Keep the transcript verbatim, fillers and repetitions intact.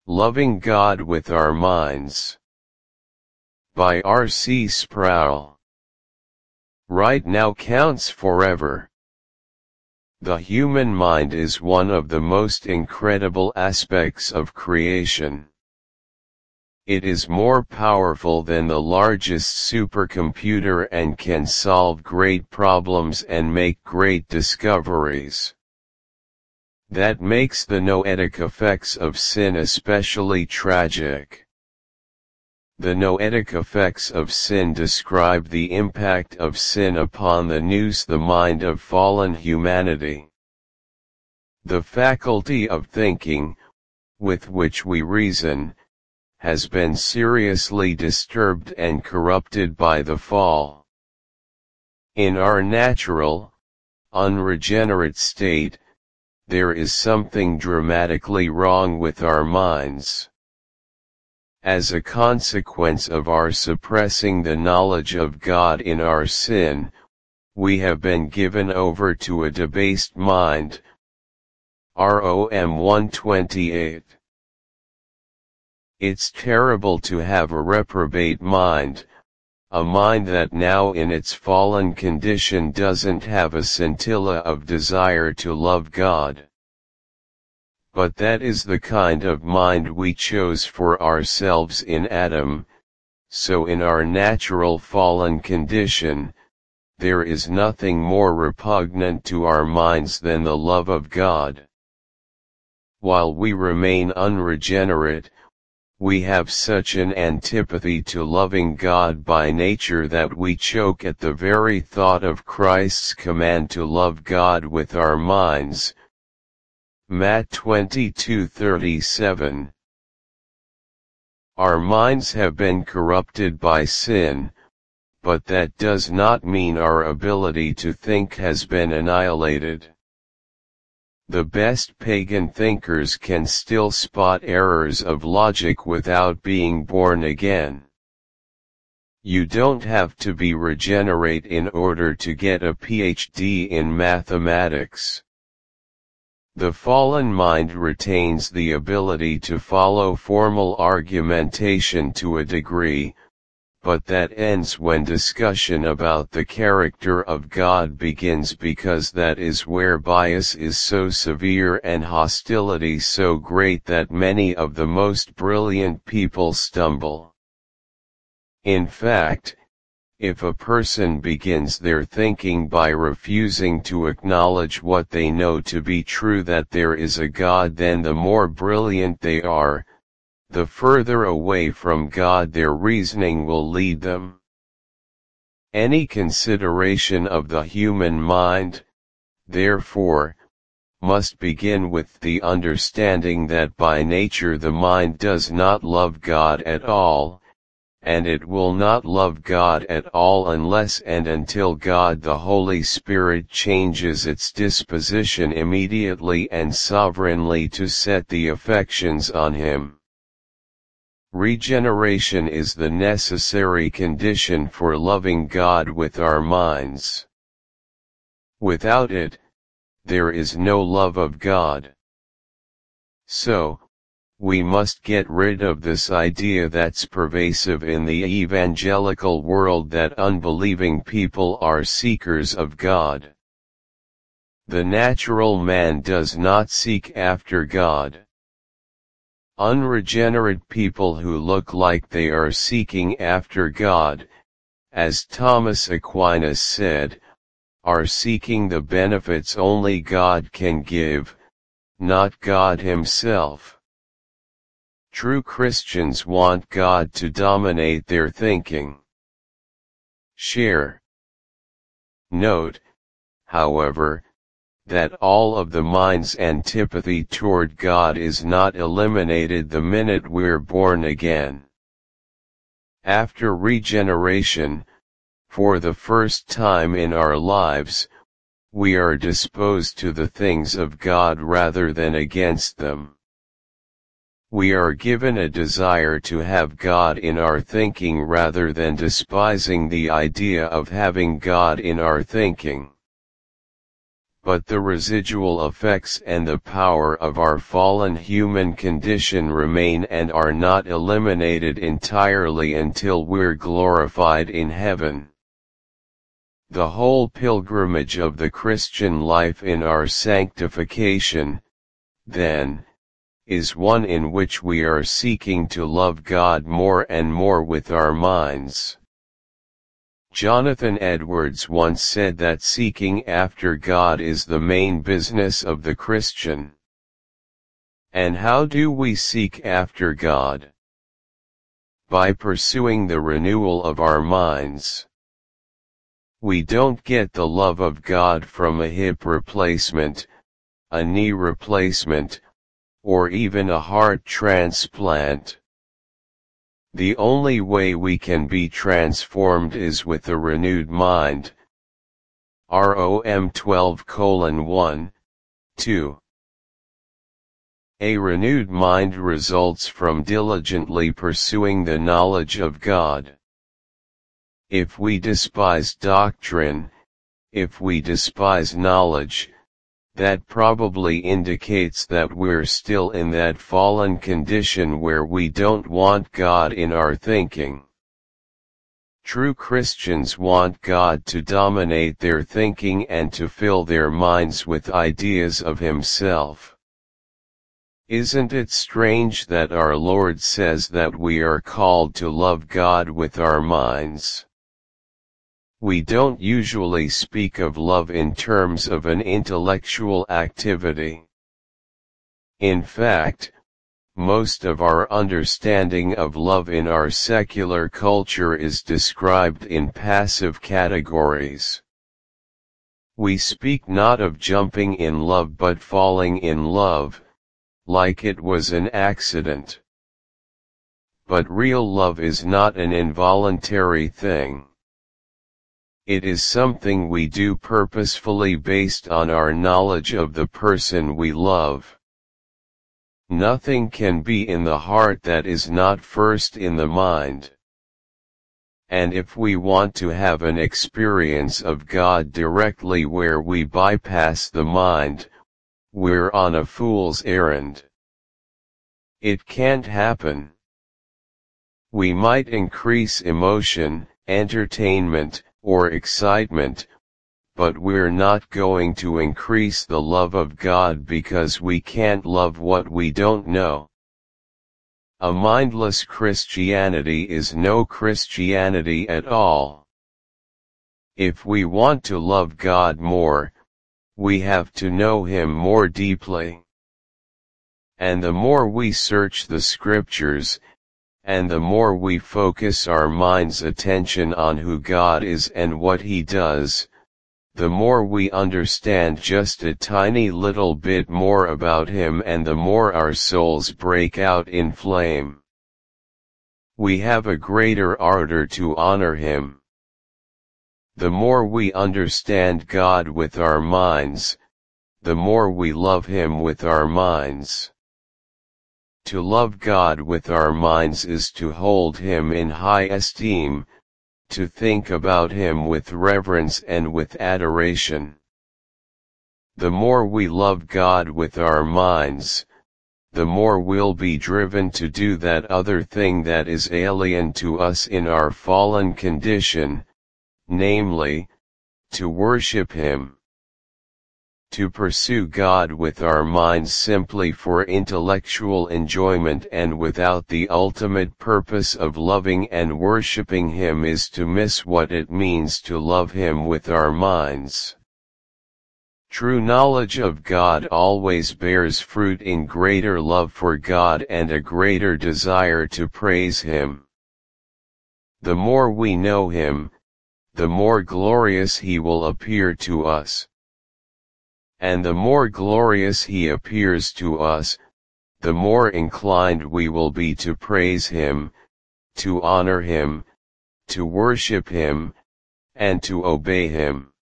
Loving God with Our Minds. By R C Sproul. Right now counts forever. The human mind is one of the most incredible aspects of creation. It is more powerful than the largest supercomputer and can solve great problems and make great discoveries. That makes the noetic effects of sin especially tragic. The noetic effects of sin describe the impact of sin upon the nous, the mind of fallen humanity. The faculty of thinking, with which we reason, has been seriously disturbed and corrupted by the fall. In our natural, unregenerate state, there is something dramatically wrong with our minds. As a consequence of our suppressing the knowledge of God in our sin, we have been given over to a debased mind. Rom one twenty-eight. It's terrible to have a reprobate mind, a mind that now in its fallen condition doesn't have a scintilla of desire to love God. But that is the kind of mind we chose for ourselves in Adam, so in our natural fallen condition, there is nothing more repugnant to our minds than the love of God. While we remain unregenerate, we have such an antipathy to loving God by nature that we choke at the very thought of Christ's command to love God with our minds. Matt twenty-two thirty-seven. Our minds have been corrupted by sin, but that does not mean our ability to think has been annihilated. The best pagan thinkers can still spot errors of logic without being born again. You don't have to be regenerate in order to get a P H D in mathematics. The fallen mind retains the ability to follow formal argumentation to a degree, but that ends when discussion about the character of God begins, because that is where bias is so severe and hostility so great that many of the most brilliant people stumble. In fact, if a person begins their thinking by refusing to acknowledge what they know to be true, that there is a God, then the more brilliant they are, the further away from God their reasoning will lead them. Any consideration of the human mind, therefore, must begin with the understanding that by nature the mind does not love God at all, and it will not love God at all unless and until God the Holy Spirit changes its disposition immediately and sovereignly to set the affections on Him. Regeneration is the necessary condition for loving God with our minds. Without it, there is no love of God. So, we must get rid of this idea that's pervasive in the evangelical world that unbelieving people are seekers of God. The natural man does not seek after God. Unregenerate people who look like they are seeking after God, as Thomas Aquinas said, are seeking the benefits only God can give, not God Himself. True Christians want God to dominate their thinking. Share. Note, however, that all of the mind's antipathy toward God is not eliminated the minute we're born again. After regeneration, for the first time in our lives, we are disposed to the things of God rather than against them. We are given a desire to have God in our thinking rather than despising the idea of having God in our thinking. but the residual effects and the power of our fallen human condition remain and are not eliminated entirely until we're glorified in heaven. The whole pilgrimage of the Christian life in our sanctification, then, is one in which we are seeking to love God more and more with our minds. Jonathan Edwards once said that seeking after God is the main business of the Christian. And how do we seek after God? By pursuing the renewal of our minds. We don't get the love of God from a hip replacement, a knee replacement, or even a heart transplant. The only way we can be transformed is with a renewed mind. Rom twelve colon one, two. A renewed mind results from diligently pursuing the knowledge of God. If we despise doctrine, if we despise knowledge, that probably indicates that we're still in that fallen condition where we don't want God in our thinking. True Christians want God to dominate their thinking and to fill their minds with ideas of Himself. Isn't it strange that our Lord says that we are called to love God with our minds? We don't usually speak of love in terms of an intellectual activity. In fact, most of our understanding of love in our secular culture is described in passive categories. We speak not of jumping in love but falling in love, like it was an accident. But real love is not an involuntary thing. It is something we do purposefully based on our knowledge of the person we love. Nothing can be in the heart that is not first in the mind. And if we want to have an experience of God directly where we bypass the mind, we're on a fool's errand. It can't happen. We might increase emotion, entertainment, or excitement, but we're not going to increase the love of God because we can't love what we don't know. A mindless Christianity is no Christianity at all. If we want to love God more, we have to know Him more deeply. And the more we search the Scriptures, and the more we focus our mind's attention on who God is and what He does, the more we understand just a tiny little bit more about Him and the more our souls break out in flame. We have a greater ardor to honor Him. The more we understand God with our minds, the more we love Him with our minds. To love God with our minds is to hold Him in high esteem, to think about Him with reverence and with adoration. The more we love God with our minds, the more we'll be driven to do that other thing that is alien to us in our fallen condition, namely, to worship Him. To pursue God with our minds simply for intellectual enjoyment and without the ultimate purpose of loving and worshiping Him is to miss what it means to love Him with our minds. True knowledge of God always bears fruit in greater love for God and a greater desire to praise Him. The more we know Him, the more glorious He will appear to us. And the more glorious He appears to us, the more inclined we will be to praise Him, to honor Him, to worship Him, and to obey Him.